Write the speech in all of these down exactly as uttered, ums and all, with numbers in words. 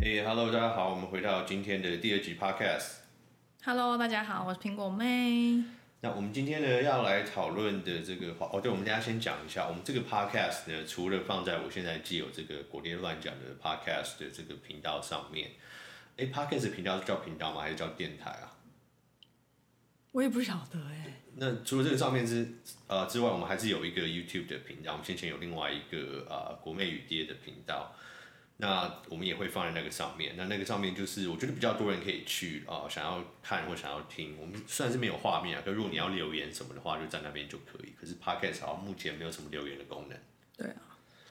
嘿、h e l l o 大家好，我们回到今天的第二集 Podcast。 Hello，大家好，我是苹果妹。 那我们今天呢要来讨论的这个话，哦，对，我们大家先讲一下，我们这个 Podcast 呢，除了放在我现在既有这个果爹乱讲的 Podcast 的这个频道上面，哎，Podcast 频道是叫频道吗？还是叫电台啊？ 我也不晓得哎。 那除了这个上面之呃之外，我们还是有一个 YouTube 的频道，我们先前有另外一个呃国妹与爹的频道。那我们也会放在那个上面，那那个上面就是我觉得比较多人可以去啊、呃，想要看或想要听。我们虽然是没有画面啊，可如果你要留言什么的话，就在那边就可以。可是 Podcast 好像目前没有什么留言的功能。 对啊。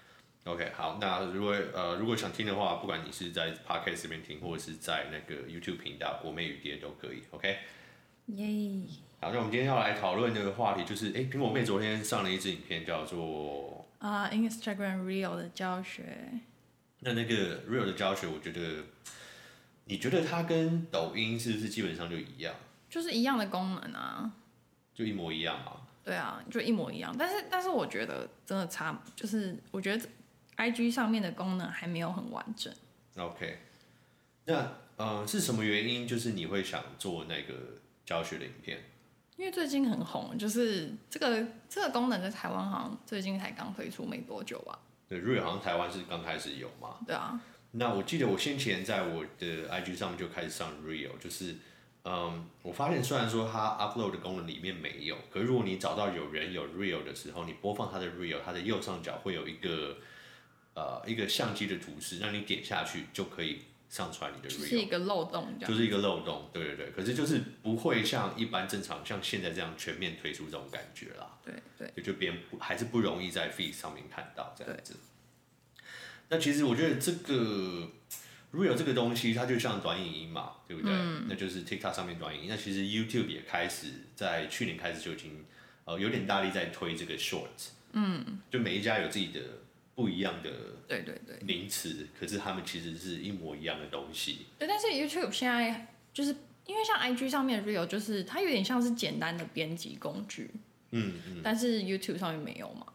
OK， 好，那如果呃如果想听的话，不管你是在 Podcast 这边听，或者是在那个 YouTube 频道国妹与爹都可以。OK。 耶。 好，那我们今天要来讨论的话题就是，哎，苹果妹昨天上了一支影片，叫做啊、uh, Instagram Reel 的教学。 那那个 Real 的教学，我觉得，你觉得它跟抖音是不是基本上就一样？ 就是一样的功能啊。 就一模一样嘛？ 对啊，就一模一样。但是，但是我觉得真的差，就是我觉得 I G 上面的功能还没有很完整。 OK， 那呃是什么原因？就是你会想做那个教学的影片？ 因为最近很红，就是这个这个功能在台湾好像最近才刚推出没多久吧。 对 ，Real 好像台湾是刚开始有嘛？ 对啊。 那我记得我先前在我的 I G 上面就开始上 Real， 就是嗯，我发现虽然说它 upload 的功能里面没有，可是如果你找到有人有 Real 的时候，你播放它的 Real， 它的右上角会有一个呃一个相机的图示，让你点下去就可以上传你的 Real， 是一个漏洞这样。 就是一个漏洞，对对对。可是就是不会像一般正常像现在这样全面推出这种感觉啦。 对对。 就就别人还是不容易在 feed 上面看到这样子。那其实我觉得这个 Real 这个东西，它就像短影音嘛，对不对？嗯、那就是 TikTok 上面短影音。那其实 YouTube 也开始在去年开始就已经呃有点大力在推这个 Short。嗯。就每一家有自己的不一样的对对对名词，可是他们其实是一模一样的东西。 对，但是 YouTube 现在就是因为像 I G 上面的 Real， 就是它有点像是简单的编辑工具。嗯嗯。但是 YouTube 上面没有嘛。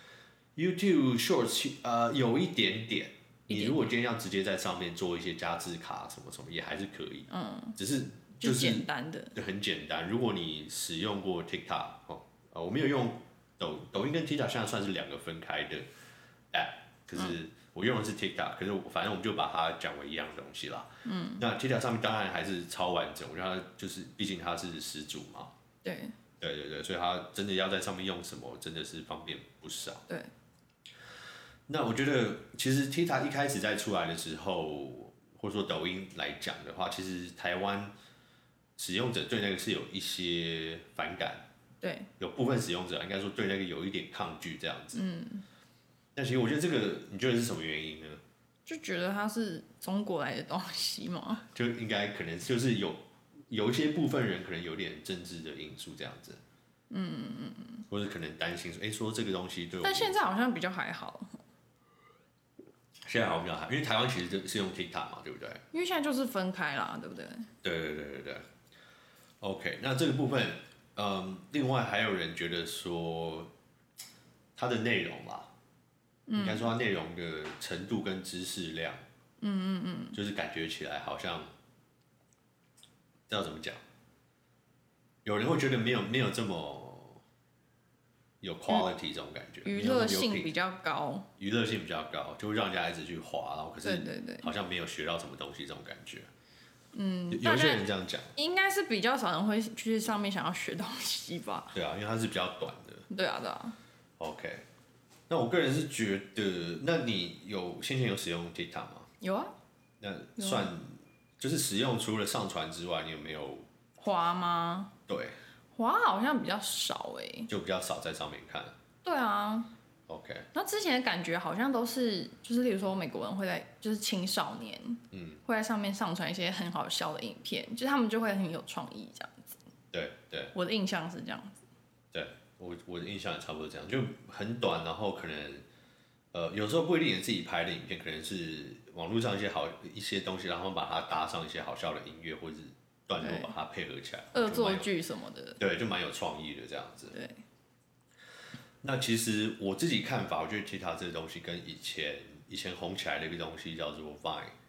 YouTube Shorts 呃有一点点，你如果今天要直接在上面做一些加字卡什么什么，也还是可以。嗯。只是就是、 就简单的， 就很简单。如果你使用过 TikTok 哦，呃，我没有用抖抖音跟 TikTok 现在算是两个分开的 App， 可是我用的是 TikTok， 可是反正我们就把它讲为一样的东西啦。嗯。那 TikTok 上面当然还是超完整，我觉得它就是毕竟它是始祖嘛。 对。 对对对，所以它真的要在上面用什么，真的是方便不少。 对。 那我觉得，其实 TikTok 一开始在出来的时候，或者说抖音来讲的话，其实台湾使用者对那个是有一些反感， 对， 有部分使用者应该说对那个有一点抗拒这样子。嗯。但其实我觉得这个，你觉得是什么原因呢？ 就觉得它是中国来的东西嘛。 就应该可能就是有有一些部分人可能有点政治的因素这样子。嗯嗯嗯。或者可能担心说，哎、欸，说这个东西对我， 但现在好像比较还好。 现在好像比较好，因为台湾其实是用 TikTok 嘛，对不对？ 因为现在就是分开啦，对不对？ 对对对对对。OK， 那这个部分，嗯，另外还有人觉得说，它的内容啦，嗯、应该说它内容的程度跟知识量，嗯嗯嗯，就是感觉起来好像，知道怎么讲？有人会觉得没有没有这么。有 quality 这种感觉， 娱乐性比较高， 娱乐性比较高，就会让人家一直去滑，然后可是对对对， 好像没有学到什么东西这种感觉。嗯，有些人这样讲， 应该是比较少人会去上面想要学东西吧？ 对啊，因为它是比较短的。 对啊，对啊。 OK， 那我个人是觉得，那你有先前有使用 TikTok 吗？ 有啊。 那算、啊、就是使用除了上传之外，你有没有滑吗？ 对。 滑好像比较少哎、欸， 就比较少在上面看。 对啊。 OK。 那之前的感觉好像都是，就是例如说美国人会在，就是青少年，嗯，会在上面上传一些很好笑的影片，就是他们就会很有创意这样子。 对对。 我的印象是这样子。 对，我我的印象也差不多这样，就很短，然后可能，呃，有时候不一定是自己拍的影片，可能是网络上一些好一些东西，然后把它搭上一些好笑的音乐，或者是。段落把它配合起来， 恶作剧什么的， 对，就蛮有创意的这样子。 对。 那其实我自己看法，我觉得 TikTok 这个东西跟以前以前红起来的一个东西叫做 Vine，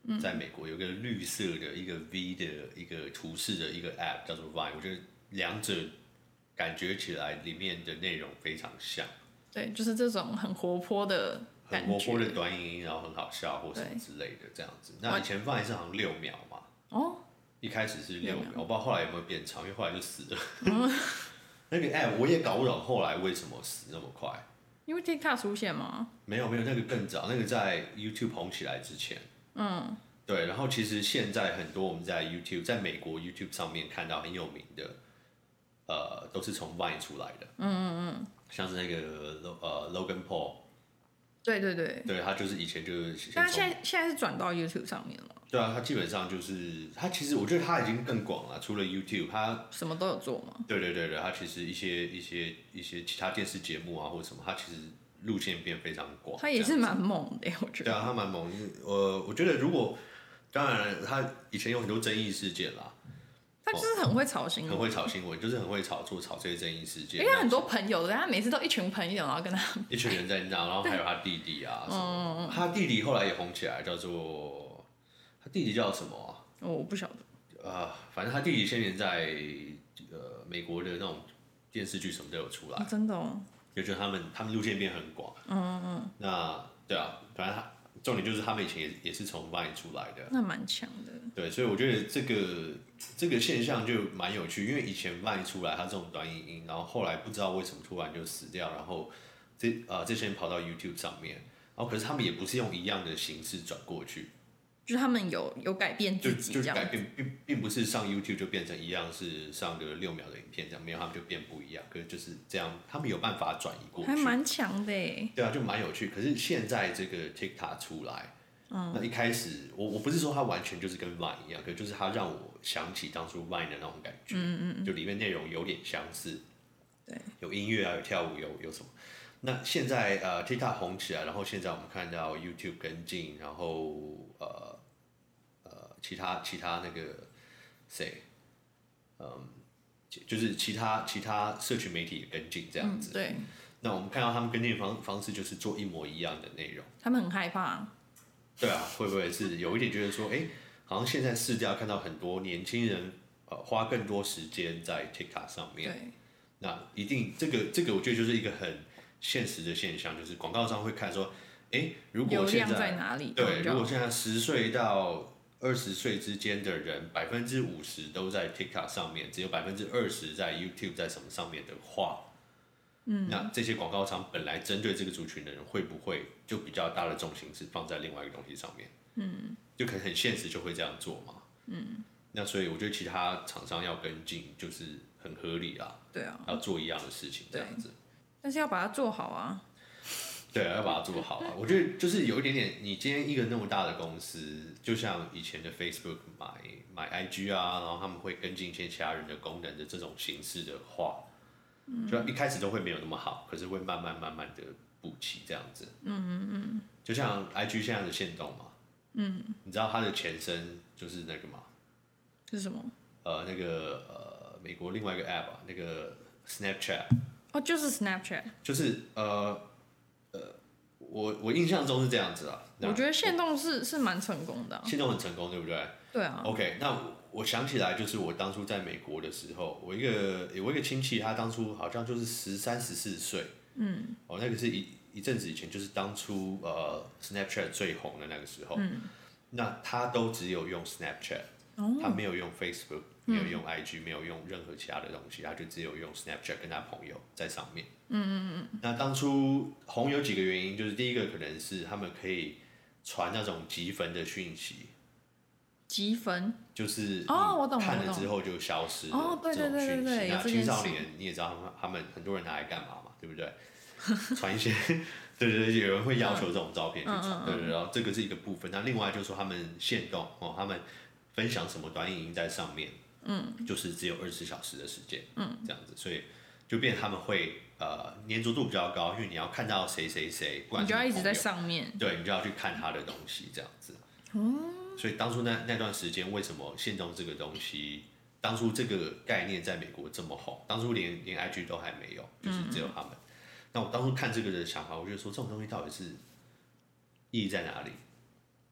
在美国有个绿色的一个 V 的一个图示的一个 App 叫做 Vine， 我觉得两者感觉起来里面的内容非常像。 对，就是这种很活泼的感觉， 很活泼的短影音，然后很好笑或什么之类的这样子。那以前 Vine 是好像六秒嘛， 哦， 一开始是六秒，我不知道后来有没有变长，因为后来就死了。那个 App 我也搞不懂后来为什么死那么快。 因为 TikTok 出现吗？ 没有没有，那个更早，那个在 YouTube 红起来之前。嗯，对。然后其实现在很多我们在 YouTube， 在美国 YouTube 上面看到很有名的，呃，都是从 Vine 出来的。嗯嗯嗯。像是那个呃 Logan Paul。 对对对。 对，他就是以前就是先从。 但他现在现在是转到 YouTube 上面了。 对啊，他基本上就是他其实我觉得他已经更广了，除了 YouTube， 他什么都有做嘛。 对对对对，他其实一些一些一些其他电视节目啊或者什么，他其实路线变非常广。 他也是蛮猛的，我觉得。 对啊，他蛮猛。呃，我觉得如果当然他以前有很多争议事件啦。 他就是很会炒新闻， 很会炒新闻，就是很会炒作炒这些争议事件。 因为他很多朋友的，他每次都一群朋友，然后跟他一群人在那，然后还有他弟弟啊什么。他弟弟后来也红起来，叫做他弟弟叫什么啊？ 哦，我不晓得。 啊、呃，反正他弟弟先前在呃美国的那种电视剧什么都有出来。 哦、真的哦。 就觉得他们他们路线变很广。嗯嗯嗯。那对啊，反正他重点就是他们以前也也是从 Vine 出来的。 那蛮强的。 对，所以我觉得这个这个现象就蛮有趣，因为以前 Vine 出来，它这种短影音，然后后来不知道为什么突然就死掉，然后这呃这些人跑到 YouTube 上面，然后可是他们也不是用一样的形式转过去， 就是他们有有改变自己就就改变，并并不是上 YouTube 就变成一样是上个六秒的影片这样，没有他们就变不一样，可是就是这样，他们有办法转移过去， 还蛮强的耶。 对啊，就蛮有趣。可是现在这个 TikTok 出来。嗯、那一开始，我我不是说它完全就是跟 Vine 一样，可就是它让我想起當初 Vine 的那种感觉，嗯嗯就里面内容有点相似， 对， 有音乐啊，有跳舞，有有什么。那现在呃 TikTok 红起来，然后现在我们看到 YouTube 跟进，然后呃呃其他其他那个谁，嗯，就是其他其他社群媒体也跟进这样子， 嗯、对。 那我们看到他们跟进的方方式就是做一模一样的内容， 他们很害怕。 对啊，会不会是有一点觉得说，哎、欸，好像现在市调看到很多年轻人呃花更多时间在 TikTok 上面， 对， 那一定这个这个我觉得就是一个很现实的现象，就是广告商会看说，哎、欸，如果现在在哪里？ 对，如果现在十岁到二十岁之间的人，百分之五十都在 TikTok 上面，只有百分之二十在 YouTube 在什么上面的话。嗯，那这些广告商本来针对这个族群的人，会不会就比较大的重心是放在另外一个东西上面？嗯，就可能很现实，就会这样做嘛。嗯，那所以我觉得其他厂商要跟进，就是很合理啊。 对啊， 要做一样的事情，这样子。 但是要把它做好啊。 对啊，要把它做好啊。我觉得就是有一点点，你今天一个那么大的公司，就像以前的 Facebook 买买 I G 啊，然后他们会跟进一些其他人的功能的这种形式的话。就一开始都会没有那么好，可是会慢慢慢慢的补齐这样子。嗯嗯嗯。就像 I G 现在的限动嘛。嗯。你知道它的前身就是那个吗？ 是什么？ 呃，那个呃，美国另外一个 App 啊，那个 Snapchat。 哦，就是 Snapchat。 就是呃呃，我我印象中是这样子啊。 我觉得限动是是蛮成功的、啊。 限动很成功，对不对？ 对啊。 OK， 那我。我想起来，就是我当初在美国的时候，我一个我一个亲戚，他当初好像就是十三十四岁，嗯，哦，那个是一一阵子以前，就是当初呃 Snapchat 最红的那个时候，嗯，那他都只有用 Snapchat，、哦、他没有用 Facebook， 没有用 I G，、嗯、没有用任何其他的东西，他就只有用 Snapchat 跟他朋友在上面，嗯嗯嗯。那当初红有几个原因，就是第一个可能是他们可以传那种即焚的讯息。 积分就是哦，我懂， 看了之后就消失哦，对对对对对， 那青少年你也知道他们他们很多人拿来干嘛嘛，对不对？传一些，对对对，有人会要求这种照片去传，嗯、对对，然后这个是一个部分。那另外就是说他们限动哦，他们分享什么短影音在上面，嗯，就是只有二十四小时的时间，嗯，这样子，所以就变他们会呃粘着度比较高，因为你要看到谁谁谁， 你就要一直在上面， 对，你就要去看他的东西这样子，哦。所以当初那那段时间，为什么限动这个东西，当初这个概念在美国这么红？当初连连 I G 都还没有，就是只有他们。嗯、那我当初看这个的想法，我就说这种东西到底是意义在哪里？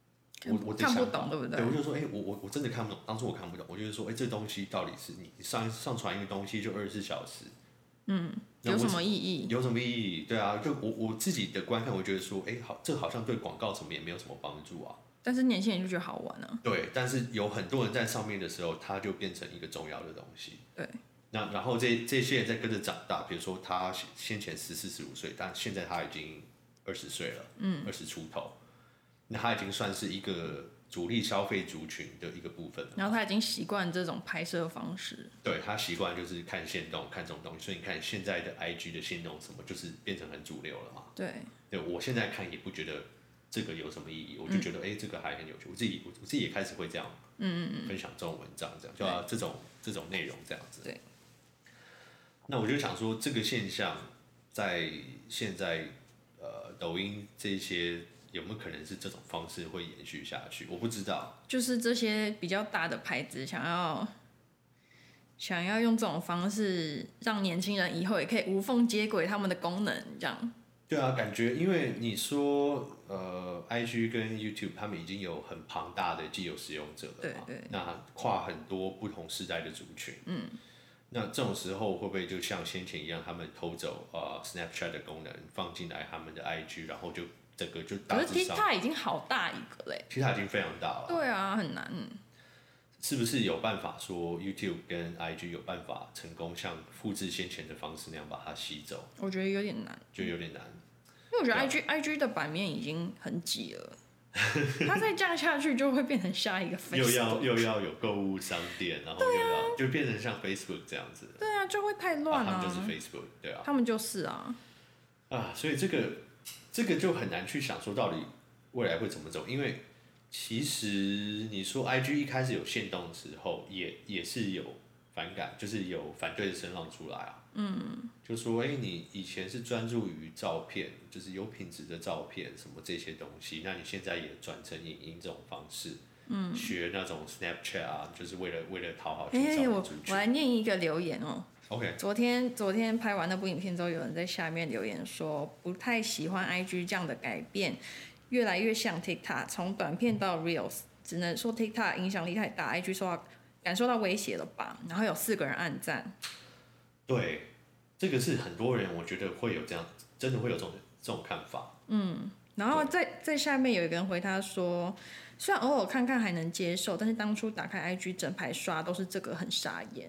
我我的看不想法懂，对不对？ 对，我就说，哎、我我我真的看不懂，当初我看不懂，我就是说，哎、这东西到底是你上上传一个东西就二十四小时， 嗯， 那有什么意义？ 有什么意义？对啊，就我我自己的观看，我觉得说，哎、好，这好像对广告什么也没有什么帮助啊。 但是年轻人就觉得好玩啊。 对，但是有很多人在上面的时候，它就变成一个重要的东西。 对。 那然后这这些人在跟着长大，比如说他先前十四十五岁，但现在他已经二十岁了，嗯，二十出头，那他已经算是一个主力消费族群的一个部分了。 然后他已经习惯这种拍摄方式。 对，他习惯就是看限动，看这种东西，所以你看现在的 I G 的限动什么，就是变成很主流了嘛。 对。 对，我现在看也不觉得这个有什么意义，我就觉得哎、嗯欸，这个还很有趣。我自己我自己也开始会这样，嗯嗯嗯，分享这种文章，这样就要这种这种内容这样子。 对。 那我就想说，这个现象在现在呃抖音这些有没有可能是这种方式会延续下去？我不知道。 就是这些比较大的牌子想要想要用这种方式让年轻人以后也可以无缝接轨他们的功能，这样。 对啊，感觉因为你说呃，I G 跟 YouTube 他们已经有很庞大的既有使用者了嘛， 对对， 那跨很多不同世代的族群，嗯，那这种时候会不会就像先前一样，他们偷走呃 Snapchat 的功能放进来他们的 I G， 然后就整个就大致上。可是 TikTok 已经好大一个嘞 ，TikTok 已经非常大了。 对啊，很难。 是不是有办法说 YouTube 跟 I G 有办法成功像复制先前的方式那样把它吸走？ 我觉得有点难， 就有点难。 因为我觉得 I G、啊、I G 的版面已经很挤了，它再这样下去就会变成下一个 Facebook， 又要又要有购物商店，然后又要、啊、就变成像 Facebook 这样子。 对啊，就会太乱了、啊。 他们就是 Facebook， 对啊。 他们就是啊。 啊，所以这个这个就很难去想说到底未来会怎么走，因为其实你说 I G 一开始有限动的时候，也也是有反感，就是有反对的声浪出来啊。嗯。就说，哎、欸，你以前是专注于照片，就是有品质的照片，什么这些东西，那你现在也转成影音这种方式，嗯，学那种 Snapchat 啊，就是为了为了讨好青少年族群。 我我来念一个留言哦。 OK。 昨天昨天拍完那部影片之后，有人在下面留言说，不太喜欢 I G 这样的改变，越来越像 TikTok， 从短片到 Reels， 只能说 TikTok 影响力太大 ，I G 受到感受到威胁了吧？然后有四个人按赞。 对。这个是很多人，我觉得会有这样，真的会有这种这种看法。 嗯，然后在在下面有一个人回他说，虽然偶尔看看还能接受，但是当初打开 I G 整排刷都是这个，很傻眼。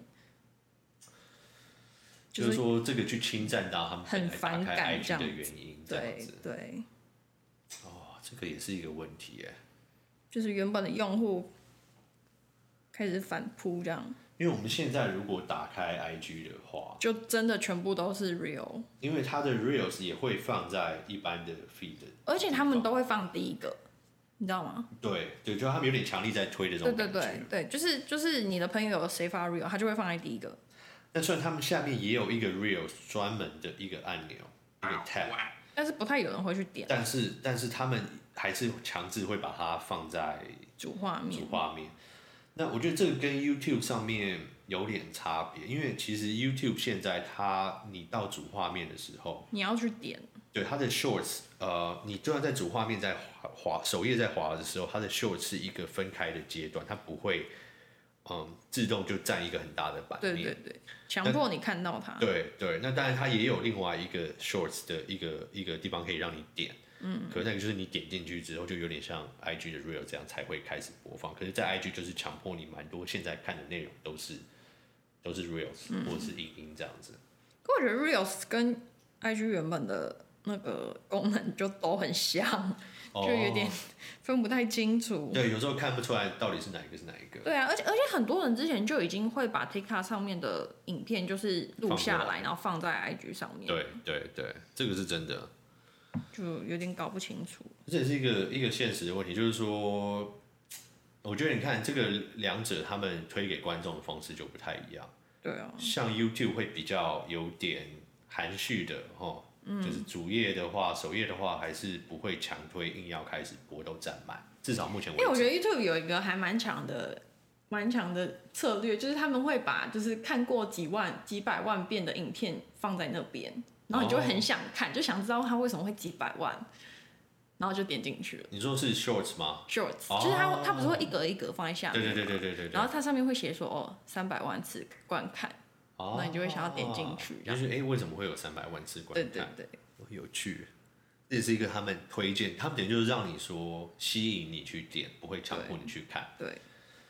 就是说这个去侵占到他们很反感 I G 的原因，这样子。 对对。 哦，这个也是一个问题耶。 就是原本的用户开始反扑这样。 因为我们现在如果打开 I G 的话， 就真的全部都是 real， 因为它的 reels 也会放在一般的 feed， 而且他们都会放第一个，你知道吗？ 对对，就他们有点强力在推的这种感觉。 对对对对，就是就是你的朋友有谁发 reel， 他就会放在第一个。 但虽然他们下面也有一个 reels 专门的一个按钮，一个 tab， 但是不太有人会去点。 但是但是他们还是强制会把它放在主画面。 主画面。那我觉得这个跟 YouTube 上面有点差别，因为其实 YouTube 现在它你到主画面的时候， 你要去点， 对它的 Shorts， 呃，你就算在主画面在滑首页在滑的时候，它的 Shorts 是一个分开的阶段，它不会嗯自动就占一个很大的版面， 对对对，强迫你看到它。 对对，那当然它也有另外一个 Shorts 的一个一个地方可以让你点。嗯，可是那个就是你点进去之后，就有点像 I G 的 Reel 这样才会开始播放。可是，在 I G 就是强迫你蛮多现在看的内容都是都是 Reels、嗯、或者是影音这样子。 可我觉得 Reels 跟 I G 原本的那个功能就都很像，哦、就有点分不太清楚。 对，有时候看不出来到底是哪一个是哪一个。 对啊，而且而且很多人之前就已经会把 TikTok 上面的影片就是录下来，然后放在 I G 上面。 对对对，这个是真的。 就有点搞不清楚， 这也是一个一个现实的问题，就是说，我觉得你看这个两者他们推给观众的方式就不太一样。 对啊， 像 YouTube 会比较有点含蓄的齁、嗯、就是主页的话、首页的话还是不会强推，硬要开始播都占满，至少目前为止。 因为我觉得 YouTube 有一个还蛮强的、蛮强的策略，就是他们会把就是看过几万、几百万遍的影片放在那边。然后你就会很想看， oh. 就想知道它为什么会几百万。 然后就点进去了。 你说是 Shorts 吗 Shorts、 哦、 就是它它不是会一格一格放在下面吗？ 对对对对对对对。 然后它上面会写说哦三百万次观看， 哦、 那你就会想要点进去， 就是哎、欸、为什么会有三百万次观看？ 对对对， 有趣。这也是一个他们推荐，他们点就是让你说吸引你去点，不会强迫你去看。 对。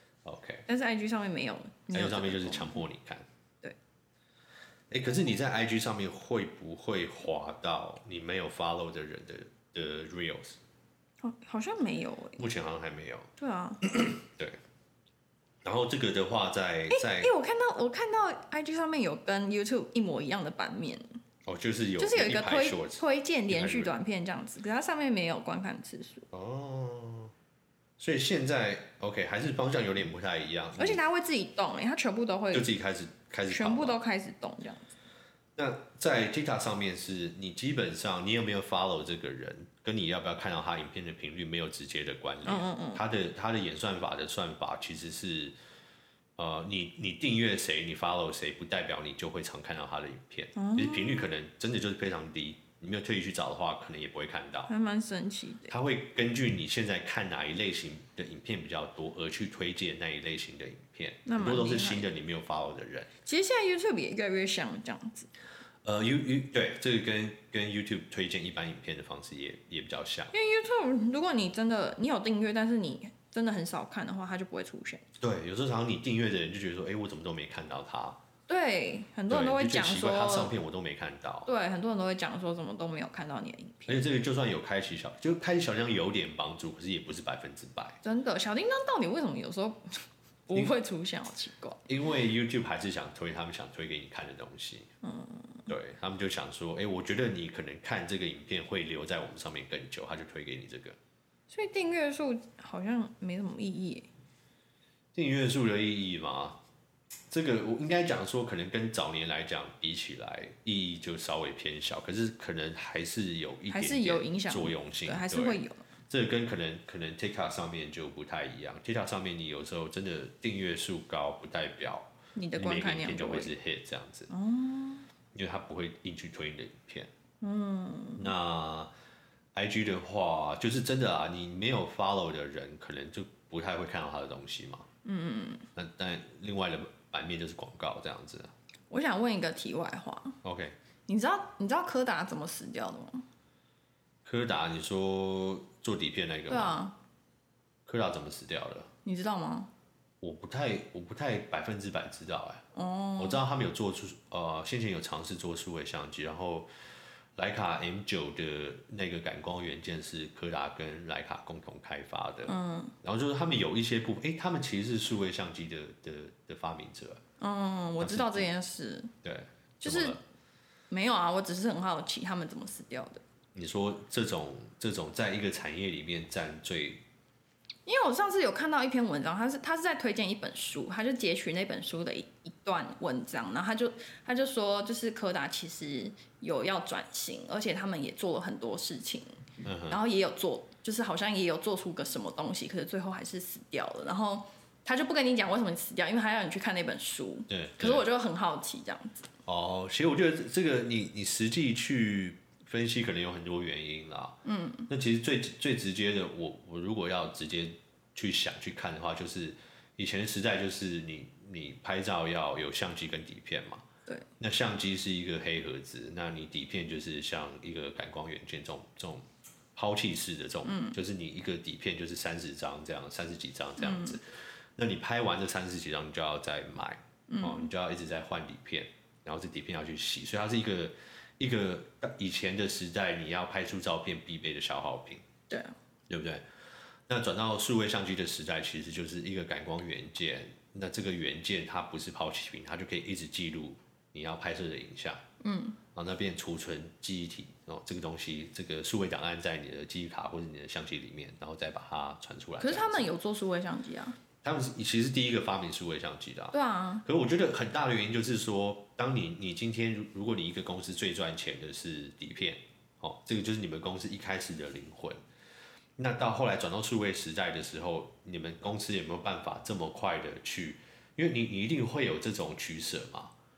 OK。 但是 I G 上面没有 ，I G 上面就是强迫你看。 对。 哎、欸，可是你在 I G 上面会不会滑到你没有 follow 的人的的 reels？ 好，好像没有哎、欸。 目前好像还没有。 对啊。对。 然后这个的话在，在哎、欸欸，我看到我看到 I G 上面有跟 YouTube 一模一样的版面。 哦，就是有， 就是有一个推推荐连续短片这样子，可是它上面没有观看次数。 哦，所以现在 OK 还是方向有点不太一样， 而且它会自己动哎、欸，它全部都会就自己开始开始全部都开始动这样子。 那在 TikTok 上面是你基本上你有没有 follow 这个人，跟你要不要看到他影片的频率没有直接的关联。嗯嗯嗯。他的他的演算法的算法其实是。呃，你你订阅谁，你 follow 谁，不代表你就会常看到他的影片。其实频率可能真的就是非常低，你没有特意去找的话，可能也不会看到。 还蛮神奇的。 他会根据你现在看哪一类型的影片比较多，而去推荐那一类型的影片。很多都是新的你没有 follow 的人。 其实现在 YouTube 也越来越像这样子。 呃，You You 对这个跟跟 YouTube 推荐一般影片的方式也也比较像。 因为 YouTube 如果你真的你有订阅，但是你真的很少看的话，它就不会出现。 对，有时候常常你订阅的人就觉得说，哎、欸，我怎么都没看到他。 对，很多人都会讲说， 他上片我都没看到。 对，很多人都会讲说，怎么都没有看到你的影片。 而且这个就算有开启小，就开启小铃铛有点帮助，可是也不是百分之百。 真的，小铃铛到底为什么有时候不会出现？好奇怪。 因为 YouTube 还是想推他们想推给你看的东西。嗯。对他们就想说，哎、欸，我觉得你可能看这个影片会留在我们上面更久，他就推给你这个。 所以订阅数好像没什么意义。 订阅数的意义吗？这个我应该讲说，可能跟早年来讲比起来，意义就稍微偏小，可是可能还是有一点点作用性， 对，还是会有。 这个跟可能可能 TikTok 上面就不太一样 ，TikTok 上面你有时候真的订阅数高，不代表你的观看量就会是 hit 这样子。哦。因为它不会硬去推你的影片。嗯。那 I G 的话，就是真的啊，你没有 follow 的人，可能就不太会看到他的东西嘛。嗯嗯嗯。那但另外的版面就是广告这样子。 我想问一个题外话。 OK。 你知道你知道柯达怎么死掉的吗？ 柯达，你说做底片那个吗？ 对啊。 柯达怎么死掉的？ 你知道吗？ 我不太，我不太百分之百知道哎、欸。 哦。 我知道他们有做出，呃，先前有尝试做数位相机，然后徕卡 M 九 的那个感光元件是柯达跟徕卡共同开发的。嗯。然后就是他们有一些部分，哎、欸，他们其实是数位相机的的的发明者。 嗯，我知道这件事。 对。 就是没有啊，我只是很好奇他们怎么死掉的。 你说这种这种在一个产业里面占最。 因为我上次有看到一篇文章，他是他是在推荐一本书，他就截取那本书的一一段文章，然后他就他就说，就是柯达其实有要转型，而且他们也做了很多事情，嗯、然后也有做，就是好像也有做出个什么东西，可是最后还是死掉了。然后他就不跟你讲为什么你死掉，因为他要你去看那本书。 对。 可是我就很好奇这样子。 哦，其实我觉得这个你你实际去分析可能有很多原因啦。嗯。那其实最最直接的，我我如果要直接去想去看的话，就是以前的时代，就是你你拍照要有相机跟底片嘛。 对。 那相机是一个黑盒子，那你底片就是像一个感光元件这种这种抛弃式的这种，嗯、就是你一个底片就是三十张这样，三十几张这样子。嗯、那你拍完这三十几张，你就要再买，嗯、哦，你就要一直在换底片，然后这底片要去洗，所以它是一个一个以前的时代你要拍出照片必备的消耗品。 对。 对不对？那转到数位相机的时代，其实就是一个感光元件。那这个元件它不是抛弃品，它就可以一直记录你要拍摄的影像。嗯。然后那边储存记忆体，哦，这个东西，这个数位档案在你的记忆卡或者你的相机里面，然后再把它传出来。 可是他们有做数位相机啊？ 他们其实是第一个发明数位相机的、啊。 对啊。 可是我觉得很大的原因就是说，当你你今天如果你一个公司最赚钱的是底片，哦，这个就是你们公司一开始的灵魂。那到后来转到数位时代的时候，你们公司有没有办法这么快的去？因为你你一定会有这种取舍嘛。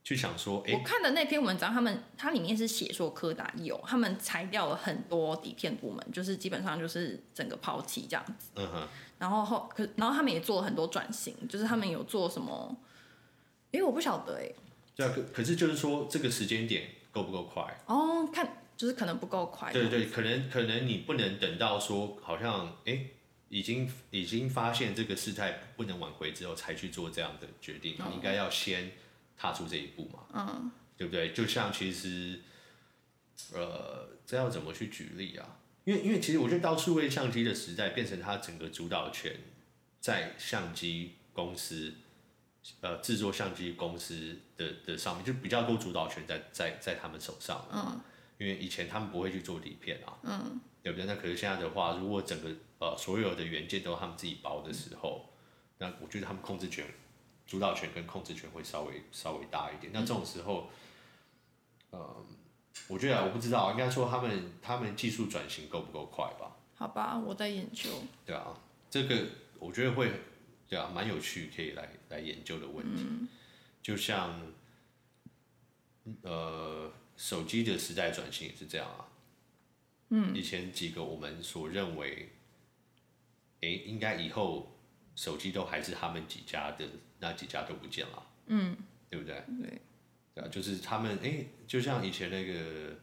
去想说，哎、 我看的那篇文章，他们它里面是写说柯达有，他们裁掉了很多底片部门，就是基本上就是整个抛弃这样子。 嗯哼， 然后后可，然后他们也做了很多转型，就是他们有做什么？哎，我不晓得哎。 对啊，可可是就是说这个时间点够不够快？ 哦，看就是可能不够快。 对对，可能可能你不能等到说好像哎已经已经发现这个事态不能挽回之后才去做这样的决定， 哦、 你应该要先踏出这一步嘛， 嗯， 对不对？就像其实呃，这要怎么去举例啊？因为因为其实我觉得到数位相机的时代，变成它整个主导权在相机公司。呃，制作相机公司的的上面就比较多主导权在在在他们手上，嗯，因为以前他们不会去做底片啊，嗯，对不对？那可是现在的话，如果整个呃所有的元件都他们自己包的时候，那我觉得他们控制权、主导权跟控制权会稍微稍微大一点。那这种时候，呃，我觉得、啊、我不知道，应该说他们他们技术转型够不够快吧？ 好吧，我在研究。 对啊，这个我觉得会。对啊，蛮有趣，可以来来研究的问题。嗯、就像呃手机的时代转型也是这样啊。嗯，以前几个我们所认为，哎，应该以后手机都还是他们几家的，那几家都不见了。嗯，对不对？ 对。 对啊，就是他们哎，就像以前那个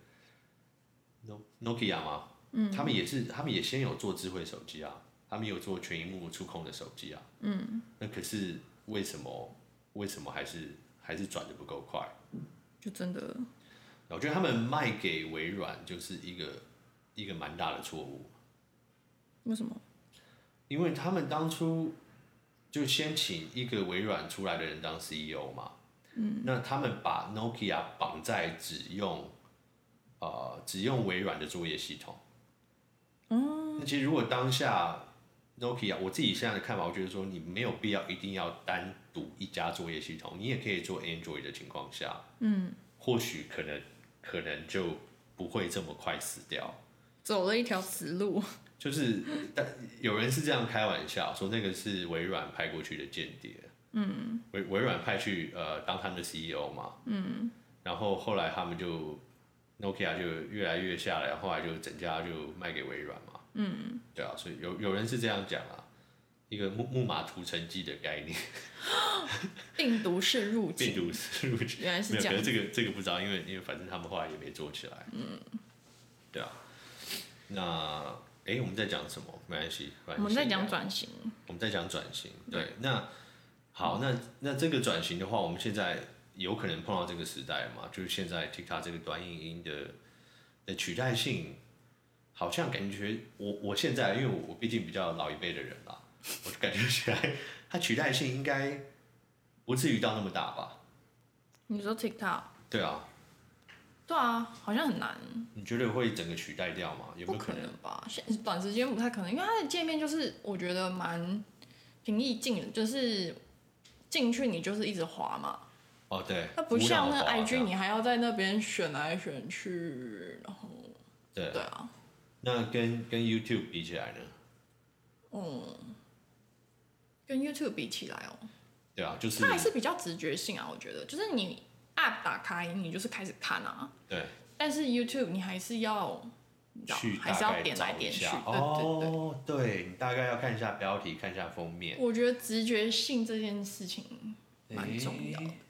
Nokia 嘛，嗯，他们也是，他们也先有做智慧手机啊。他们有做全萤幕触控的手机啊，嗯，那可是为什么为什么还是还是转的不够快？ 就真的， 我觉得他们卖给微软就是一个一个蛮大的错误。 为什么？ 因为他们当初就先请一个微软出来的人当 C E O 嘛，嗯，那他们把 Nokia 绑在只用呃只用微软的作业系统，嗯，那其实如果当下Nokia， 我自己现在的看法，我觉得说你没有必要一定要单独一家作业系统，你也可以做 Android 的情况下，嗯，或许可能可能就不会这么快死掉， 走了一条死路。 就是，但有人是这样开玩笑说那个是微软派过去的间谍，嗯，微微软派去呃当他们的 C E O 嘛，嗯，然后后来他们就 Nokia 就越来越下来，后来就整家就卖给微软嘛。嗯，对啊，所以有有人是这样讲啊，一个木木马屠城记的概念， 病毒式入侵， 病毒式入侵， 原来是这样。 没有，可是这个这个不知道，因为因为反正他们后来也没做起来。嗯，对啊。那哎、欸，我们在讲什么？没关系， 我们在讲转型。 我们在讲转型，对。那好，那那这个转型的话，我们现在有可能碰到这个时代嘛？就是现在 TikTok 这个短影音的的取代性。好像感觉我我现在，因为我我毕竟比较老一辈的人啦，我就感觉起来它取代性应该不至于到那么大吧？ 你说 TikTok？ 对啊， 对啊，好像很难。 你觉得会整个取代掉吗？有没有可能？不可能吧，短时间不太可能，因为它的界面就是我觉得蛮平易近的，就是进去你就是一直滑嘛。 哦，对。 它不像那 I G， 你还要在那边选来选去，然后。 对。 对啊。 那跟跟 YouTube 比起来呢？ 嗯，跟 YouTube 比起来哦， 对啊，就是它还是比较直觉性啊，我觉得，就是你 App 打开，你就是开始看啊。 对。 但是 YouTube 你还是要去还是要点来点去， 哦，对对对，你大概要看一下标题，看一下封面。 我觉得直觉性这件事情蛮重要的。欸、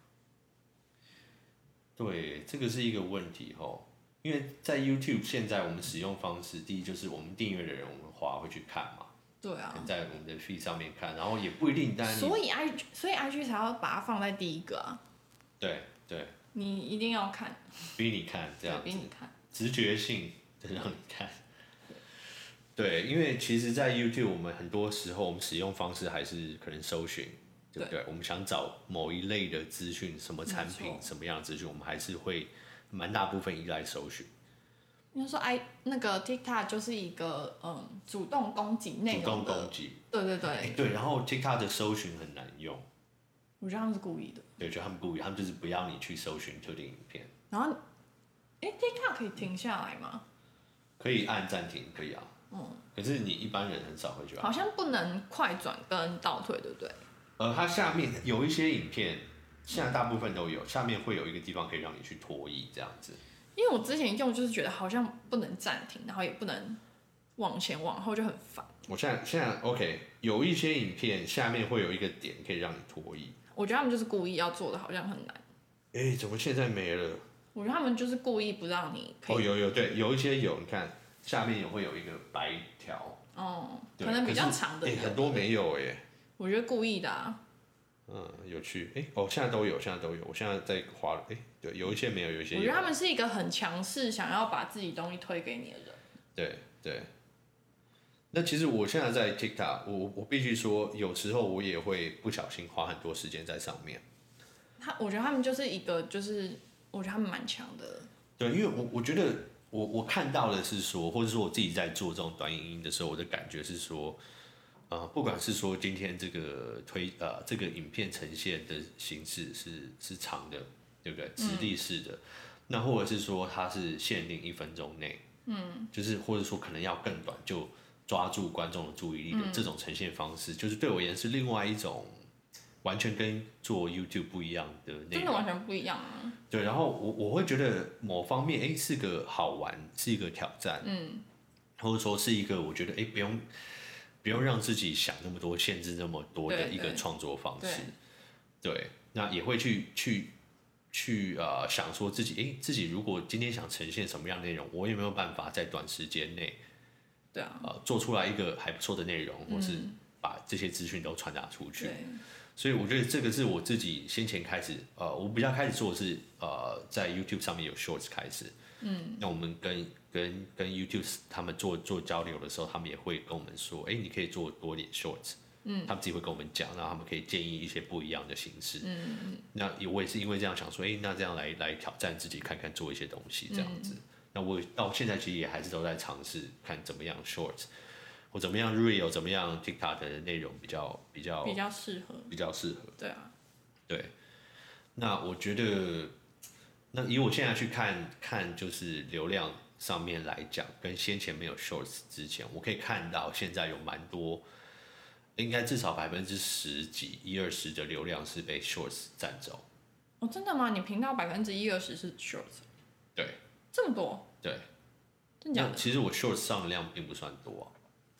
对，这个是一个问题吼。因为在 YouTube 现在我们使用方式，第一就是我们订阅的人，我们滑会去看嘛。 对啊。 在我们的 feed 上面看，然后也不一定单。 所以 I G 所以 I G 才要把它放在第一个啊。 对对。 你一定要看。 逼你看这样子。 逼你看。 直觉性的让你看。对，因为其实，在 YouTube 我们很多时候我们使用方式还是可能搜寻，对不对？我们想找某一类的资讯，什么产品，什么样的资讯，我们还是会。蛮大部分依赖搜寻。 应该说 ，i 那个 TikTok 就是一个嗯主动攻击内容的。 主动攻击。 对对对。 欸、对，然后 TikTok 的搜寻很难用。 我觉得他们是故意的。 对，就他们故意，他们就是不要你去搜寻特定影片。 然后，哎、欸、，TikTok 可以停下来吗？ 可以按暂停，可以啊。嗯。可是你一般人很少会去按。 好像不能快转跟倒退，对不对？ 呃，它下面有一些影片。 现在大部分都有，下面会有一个地方可以让你去拖移这样子。 因为我之前用就是觉得好像不能暂停，然后也不能往前往后，就很烦。 我现在现在 OK， 有一些影片下面会有一个点可以让你拖移。 我觉得他们就是故意要做的，好像很难。 哎、欸，怎么现在没了？ 我觉得他们就是故意不让你可以。 哦，有有对，有一些有，你看下面也会有一个白条。 哦，可能比较长的有。 哎、欸，很多没有哎、欸。 我觉得故意的啊。 嗯，有趣。哎、欸，哦，现在都有，现在都有。我现在在滑了，哎、欸，对，有一些没有，有一些有。 我觉得他们是一个很强势，想要把自己东西推给你的人。 对对。那其实我现在在 TikTok， 我我必须说，有时候我也会不小心花很多时间在上面。 他，我觉得他们就是一个，就是我觉得他们蛮强的。 对，因为我我觉得我我看到的是说，或者说我自己在做这种短影音的时候，我的感觉是说，呃，不管是说今天这个推呃这个影片呈现的形式是是长的，对不对？直立式的，嗯、那或者是说它是限定一分钟内，嗯，就是或者说可能要更短，就抓住观众的注意力的这种呈现方式，嗯、就是对我而言是另外一种完全跟做 YouTube 不一样的内容， 真的完全不一样啊。 对，然后我我会觉得某方面，哎，是个好玩，是一个挑战，嗯，或者说是一个我觉得，哎，不用不用让自己想那么多，限制那么多的一个创作方式，对，对，那也会去去去呃想说自己，哎，自己如果今天想呈现什么样的内容，我有没有办法在短时间内， 对啊， 呃，做出来一个还不错的内容，或是把这些资讯都传达出去。所以我觉得这个是我自己先前开始，呃，我比较开始做的是，呃，在 YouTube 上面有 Shorts 开始，嗯，那我们跟跟跟 YouTube 他们做做交流的时候，他们也会跟我们说，哎，你可以做多点 Shorts，嗯，他们自己会跟我们讲，然后他们可以建议一些不一样的形式，嗯嗯，那我也是因为这样想说，哎，那这样来来挑战自己，看看做一些东西这样子，嗯、那我到现在其实也还是都在尝试看怎么样 Shorts。或怎么样 Real 怎么样 TikTok 的内容比较比较比较适合， 比较适合。 对啊， 对。那我觉得，那以我现在去看看，就是流量上面来讲，跟先前没有 Shorts 之前，我可以看到现在有蛮多，应该至少百分之十几、一二十的流量是被 Shorts 占走。 哦，真的吗？你频道百分之一二十是 Shorts？ 对， 这么多？ 对。 真假的？ 其实我 Shorts 上的量并不算多、啊。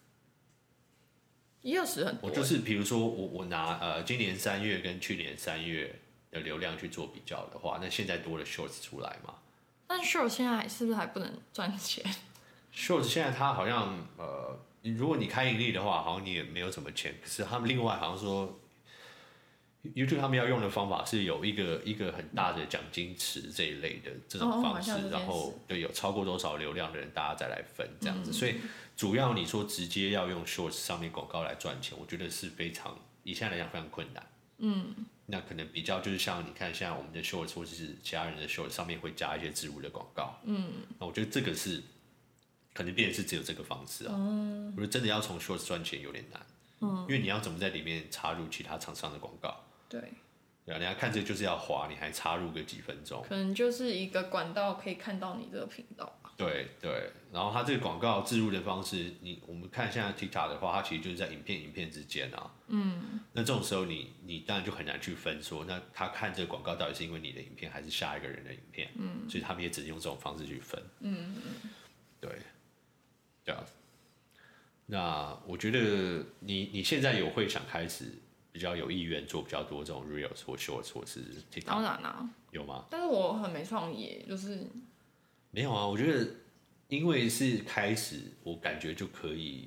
一二十很多。 我就是比如说我我拿呃今年三月跟去年三月的流量去做比较的话，那现在多了 Shorts 出来嘛？ 但 Shorts 现在是不是还不能赚钱 ？Shorts 现在它好像呃，如果你开盈利的话，好像你也没有什么钱。可是他们另外好像说 ，YouTube 他们要用的方法是有一个一个很大的奖金池这一类的这种方式，哦哦然后对有超过多少流量的人，大家再来分这样子，嗯、所以。主要你说直接要用 Shorts 上面广告来赚钱，我觉得是非常以现在来讲非常困难。嗯，那可能比较就是像你看，像我们的 Shorts 或者是其他人的 Shorts 上面会加一些植入的广告。嗯，那我觉得这个是可能变成是只有这个方式啊。嗯，我觉得真的要从 Shorts 赚钱有点难。嗯，因为你要怎么在里面插入其他厂商的广告？ 对。 对啊，人家看这就是要滑，你还插入个几分钟。 可能就是一个管道可以看到你这个频道。 对对，然后它这个广告置入的方式，你我们看现在 TikTok 的话，它其实就是在影片影片之间啊。嗯。那这种时候你，你你当然就很难去分说，那他看这个广告到底是因为你的影片，还是下一个人的影片？嗯。所以他们也只能用这种方式去分。嗯嗯。对，对啊。那我觉得你你现在有会想开始比较有意愿做比较多这种 Reels 或 Shorts 或是 TikTok？ 当然啦、啊。 有吗？ 但是我很没创意，就是。 没有啊，我觉得因为是开始，我感觉就可以，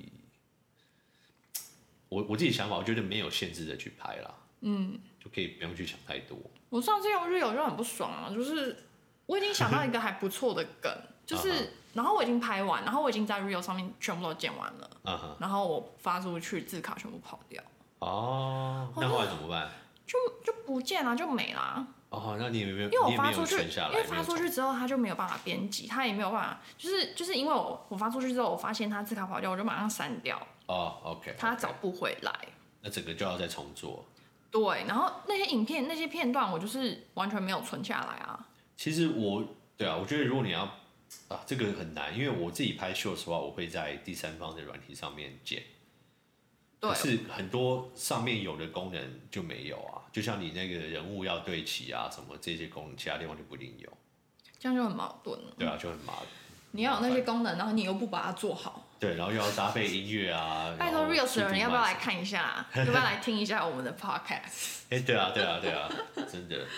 我我自己想法，我觉得没有限制的去拍啦，嗯，就可以不用去想太多。 我上次用 Reel 就很不爽啊，就是我已经想到一个还不错的梗，就是然后我已经拍完，然后我已经在 Reel 上面全部都剪完了，uh-huh. 然后我发出去字卡全部跑掉。 哦，那后来怎么办？ 就就不见了，就没啦。 哦，那你有没有？ 因为我发出去， 因为发出去之后，他就没有办法编辑，他也没有办法，就是就是因为我我发出去之后，我发现他字卡跑掉，我就马上删掉。 哦 ，OK， 他找不回来， 那整个就要再重做。 对，然后那些影片那些片段，我就是完全没有存下来啊。 其实我，对啊，我觉得如果你要啊，这个很难，因为我自己拍秀的话，我会在第三方的软体上面剪。 对， 可是很多上面有的功能就没有啊，就像你那个人物要对齐啊，什么这些功能，其他地方就不一定有。 这样就很矛盾了。 对啊，就很麻烦。 你要有那些功能，然后你又不把它做好。 对，然后又要搭配音乐啊。 拜托 Reels 的人要不要来看一下？要不要来听一下我们的 podcast？ 哎、欸，对啊，对啊，对啊，真的。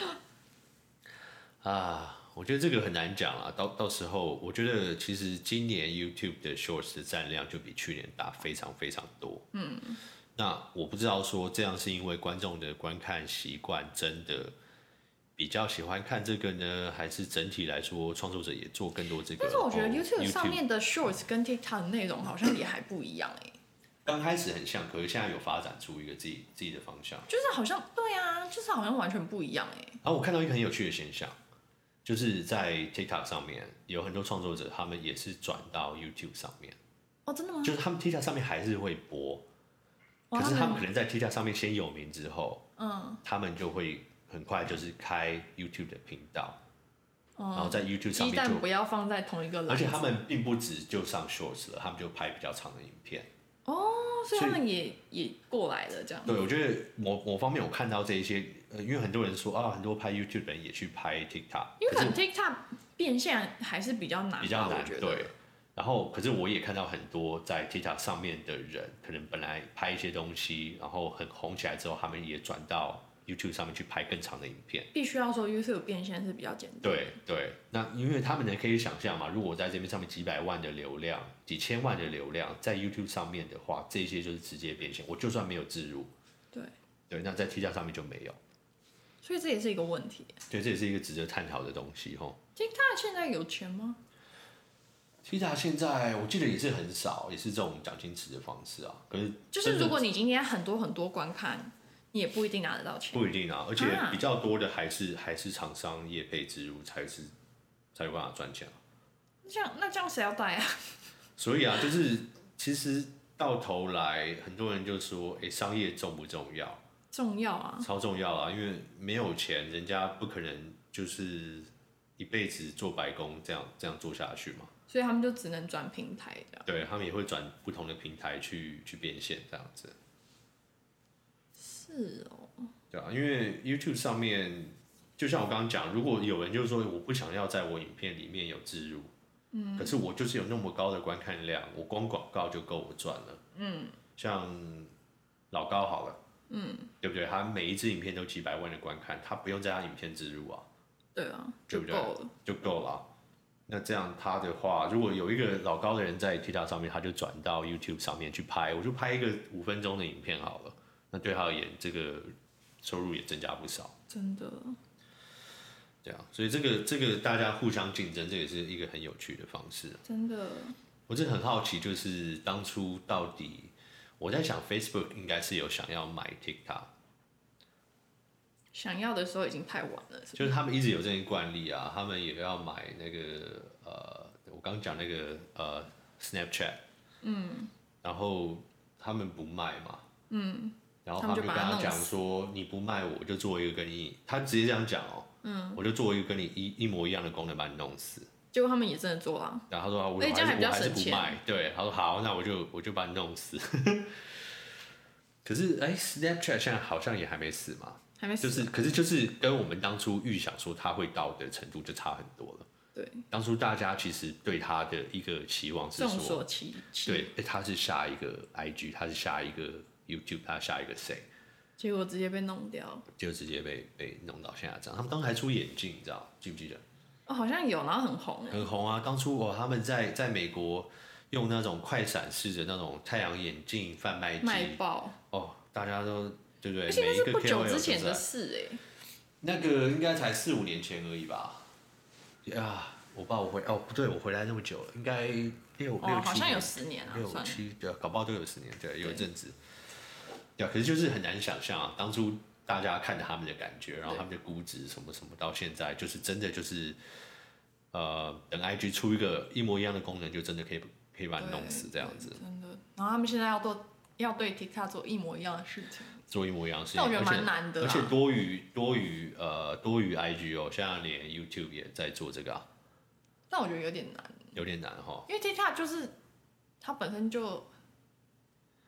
啊，我觉得这个很难讲啊。到到时候，我觉得其实今年 YouTube 的 Shorts 的占量就比去年大非常非常多。嗯。那我不知道说这样是因为观众的观看习惯真的比较喜欢看这个呢，还是整体来说创作者也做更多这个？ 但是我觉得 YouTube 哦上面的 Shorts 跟 TikTok 的内容好像也还不一样哎、欸。 刚开始很像，可是现在有发展出一个自己自己的方向。 就是好像对啊，就是好像完全不一样哎、欸。 然后我看到一个很有趣的现象，就是在 TikTok 上面有很多创作者，他们也是转到 YouTube 上面。 哦，真的吗？ 就是他们 TikTok 上面还是会播，可是他们可能在 TikTok 上面先有名之后，嗯，他们就会很快就是开 YouTube 的频道，嗯、然后在 YouTube 上面就鸡蛋不要放在同一个篮子。 而且他们并不止就上 Shorts 了，他们就拍比较长的影片。 哦，所以他们也也过来了这样。 对，我觉得某某方面我看到这一些，呃，因为很多人说啊，很多拍 YouTube 的人也去拍 TikTok， 因为可能 TikTok 变现还是比较难， 比较难， 我觉得对。然后，可是我也看到很多在 TikTok 上面的人，可能本来拍一些东西，然后很红起来之后，他们也转到 YouTube 上面去拍更长的影片。 必须要说 YouTube 变现是比较简单。 对对，那因为他们呢可以想象嘛，如果在这边上面几百万的流量、几千万的流量，在 YouTube 上面的话，这些就是直接变现。我就算没有置入， 对对，那在 TikTok 上面就没有。 所以这也是一个问题。 对，这也是一个值得探讨的东西吼。 TikTok 现在有钱吗 ？TikTok 现在我记得也是很少，也是这种奖金池的方式啊。可是就是如果你今天很多很多观看，你也不一定拿得到钱。 不一定啊，而且比较多的还是、啊、还是厂商业配植入才是才有办法赚钱啊。 这样那这样谁要带啊？ 所以啊，就是其实到头来，很多人就说，哎、欸，商业重不重要？ 重要啊， 超重要啊！因为没有钱，人家不可能就是一辈子做白工这样这样做下去嘛。 所以他们就只能转平台的。 对，他们也会转不同的平台去去变现这样子。 是哦。 对啊，因为 YouTube 上面，就像我刚刚讲，如果有人就是说我不想要在我影片里面有置入，嗯，可是我就是有那么高的观看量，我光广告就够我赚了。嗯，像老高好了，嗯，对不对？他每一支影片都几百万的观看，他不用在他影片置入啊。 对啊， 对不对？ 就够了， 就够了。那这样他的话，如果有一个老高的人在 TikTok 上面，他就转到 YouTube 上面去拍，我就拍一个五分钟的影片好了。那对他而言，这个收入也增加不少。 真的。 对啊，所以这个这个大家互相竞争，这也是一个很有趣的方式。 真的。 我真的很好奇，就是当初到底我在想 ，Facebook 应该是有想要买 TikTok。 想要的时候已经太晚了，是就是他们一直有这些惯例啊，他们也要买那个呃，我刚讲那个呃 Snapchat， 嗯，然后他们不卖嘛，嗯，然后他们就跟他讲说，你不卖我就做一个跟你，他直接这样讲哦，嗯，我就做一个跟你一一模一样的功能把你弄死。 结果他们也真的做了， 然后他说我还是我还是不卖，对，他说好，那我就我就把你弄死。可是哎 ，Snapchat 现在好像也还没死嘛。 还没死， 就是，可是就是跟我们当初预想说它会到的程度就差很多了。 对， 当初大家其实对它的一个期望是说， 众所期期， 对，哎，它是下一个 I G， 它是下一个 YouTube， 它下一个谁？ 结果直接被弄掉， 就直接被被弄到现在这样。他们当时还出眼镜，你知道记不记得？ 哦，好像有，然后很红， 很红啊！当初哦，他们在在美国用那种快闪式的那种太阳眼镜贩卖机， 卖爆哦，大家都。对不对？ 而且那是不久之前的事哎、欸， 那个应该才四五年前而已吧？啊，我爸我回哦不对，我回来那么久了，应该六、 哦、 六七好像有十年啊， 六七对，搞不好都有十年，对，有一阵子。对啊，可是就是很难想象啊，当初大家看着他们的感觉，然后他们的估值什么什么，到现在就是真的就是呃，等 I G 出一个一模一样的功能，就真的可以可以把你弄死这样子。 真的，然后他们现在要做要对 TikTok 做一模一样的事情。 做一模一样的事情， 但我觉得蛮难的， 而且多于多于呃多于 I G 哦，现在连 YouTube 也在做这个啊。 但我觉得有点难， 有点难哈， 因为 TikTok 就是它本身就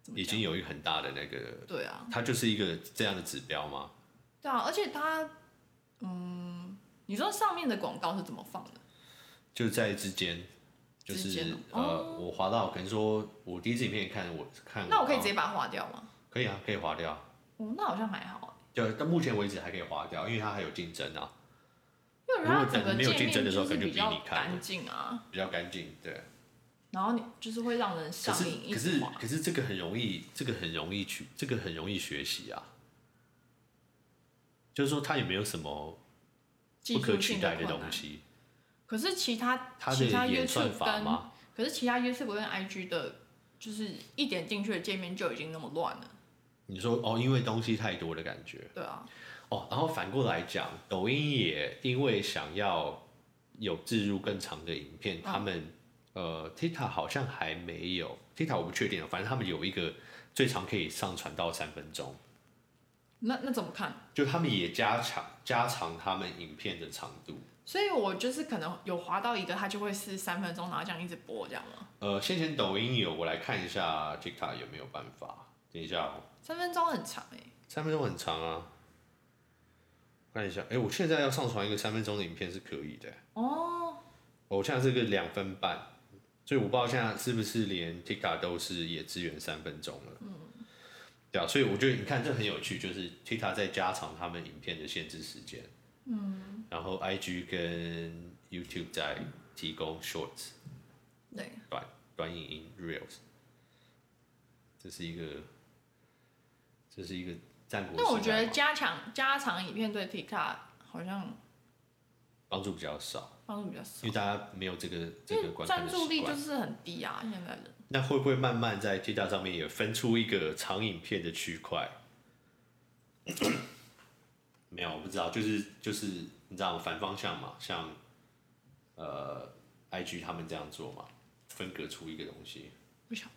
已经有一个很大的那个， 对啊， 它就是一个这样的指标吗？ 对啊，而且它，嗯，你说上面的广告是怎么放的？ 就在之间，就是呃， 哦、 我滑到，可能说我第一支影片看，我看， 那我可以直接把它划掉吗？ 可以啊，可以划掉。 哦，那好像还好。 就到目前为止还可以划掉，因为它还有竞争啊。 因为它整个没有竞争的时候，可能就比较比你看干净啊， 比较干净，对。 然后你就是会让人上瘾， 可是可是可是这个很容易，这个很容易去，这个很容易学习啊。就是说，它也没有什么不可取代的东西。 可是其他它其他的演算 YouTube 法吗？ 可是其他 YouTube 跟 I G 的，就是一点进去的界面就已经那么乱了。 你说哦，因为东西太多的感觉。 对啊。 哦，然后反过来讲，抖音也因为想要有置入更长的影片，他们、嗯、呃 ，TikTok 好像还没有 ，TikTok 我不确定，反正他们有一个最长可以上传到三分钟。 那那怎么看？ 就他们也加长加长他们影片的长度。 所以我就是可能有滑到一个，它就会是三分钟，然后这样一直播这样吗？ 呃，先前抖音有，我来看一下 TikTok 有没有办法。等一下哦。 三分钟很长哎、欸。 三分钟很长啊。看一下，哎、欸，我现在要上传一个三分钟的影片是可以的。 哦。 我现在是个两分半，所以我不知道现在是不是连 TikTok 都是也支援三分钟了。嗯。对啊，所以我觉得你看这很有趣，就是 TikTok 在加长他们影片的限制时间。嗯。然后 I G 跟 YouTube 在提供 Shorts。 对。 短短影音 Reels。这是一个，这是一个。但我觉得加强加长影片对 TikTok 好像帮助比较少， 帮助比较少， 因为大家没有这个这个观看的习惯，专注力就是很低啊，现在人。 那会不会慢慢在 TikTok 上面也分出一个长影片的区块？没有，我不知道，就是就是你知道反方向嘛，像呃 I G 他们这样做嘛，分隔出一个东西。 不晓得。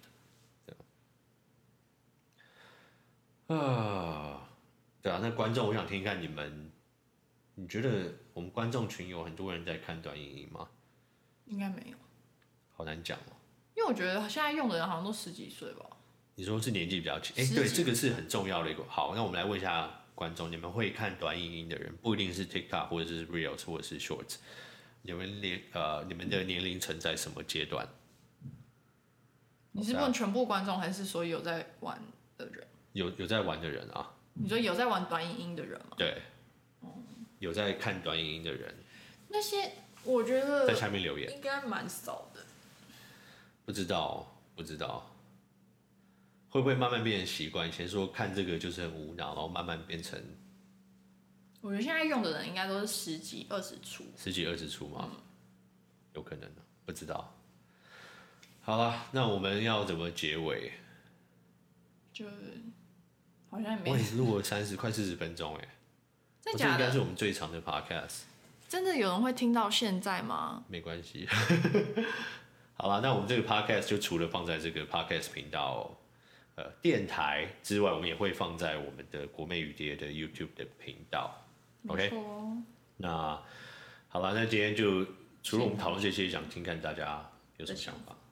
啊，对啊，那观众，我想听听看你们，你觉得我们观众群有很多人在看短影音吗？ 应该没有， 好难讲哦。 因为我觉得现在用的人好像都十几岁吧。 你说是年纪比较轻，哎、欸，对，这个是很重要的一个。好，那我们来问一下观众，你们会看短影音的人，不一定是 TikTok 或者是 Reels 或者是 Shorts， 你们年呃你们的年龄层在什么阶段？ 你是问全部观众，还是说有在玩的人？ 有有在玩的人啊？ 你说有在玩短影音的人吗？ 对，有在看短影音的人， 那些我觉得在下面留言应该蛮少的。 不知道，不知道，会不会慢慢变成习惯？以前说看这个就是很无脑，然后慢慢变成， 我觉得现在用的人应该都是十几、二十出， 十几、二十出吗？嗯、有可能的，不知道。好了，那我们要怎么结尾？ 就好像也没。 我也录了三十快四十分钟哎， 真的假的？ 这应该是我们最长的 podcast。 真的有人会听到现在吗？ 没关系。好了，那我们这个 podcast 就除了放在这个 podcast 频道、呃电台之外，我们也会放在我们的国美语蝶的 YouTube 的频道。OK。那好了，那今天就除了我们讨论这些，想听看大家有什么想法。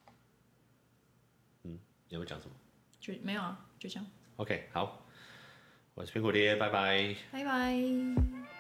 嗯，你有没有讲什么？ 就没有啊，就这样。 OK， 好，我是苹果爹，拜拜。 拜拜。